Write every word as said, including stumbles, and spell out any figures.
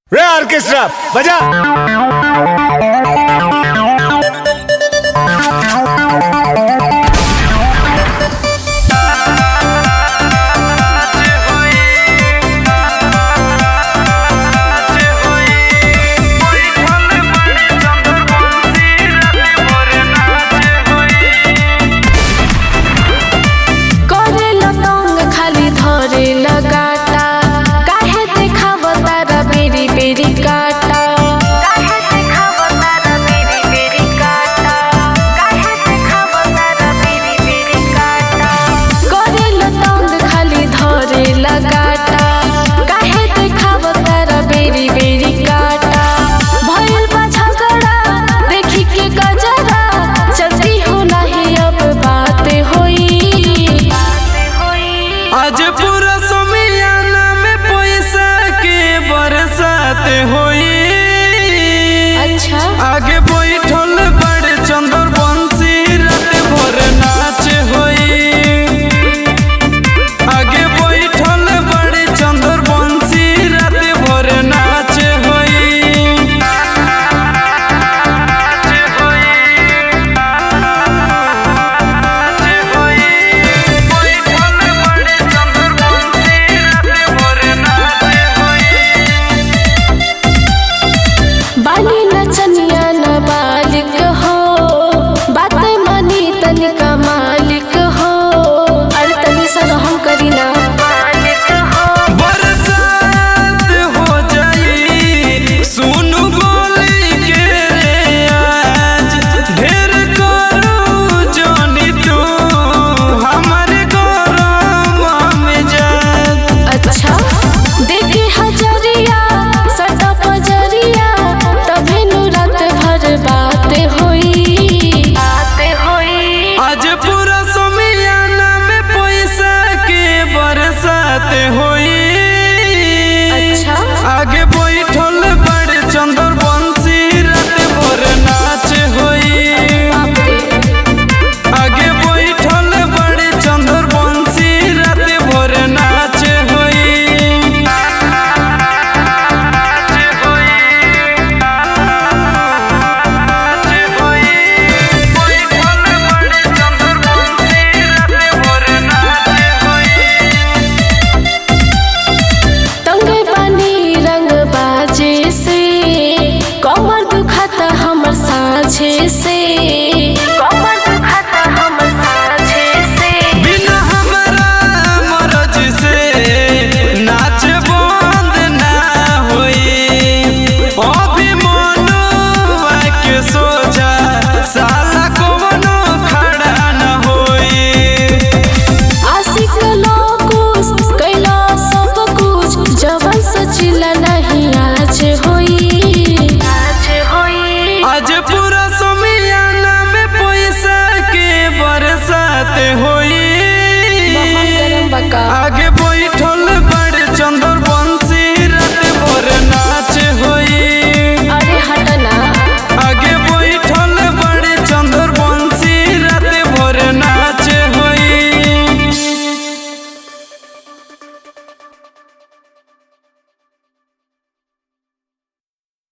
रे ऑर्केस्ट्रा बजा। आज पूरा समियाना में पैसा के बरसात होई। अच्छा आगे बैठल बड़े चंदर बंसी रात भर नाच होई। आगे बैठल बड़े चंदर बंसी रात भर नाच होई। नाच होई। नाच होई। बाली नचनिया न बालिक हो, बात मानी तनिका मालिक हो। अरे तनी सा हम करी ना बरसात हो जाई सुनु बोली के रे आज। ढेर करू जोनी तू हमारे गौरव में जा। अच्छा देखी हजरिया सटा पजरिया तभी नु रात भर बात होई। बात होई आज पूरा समियाना में पैसा के बरसात होई।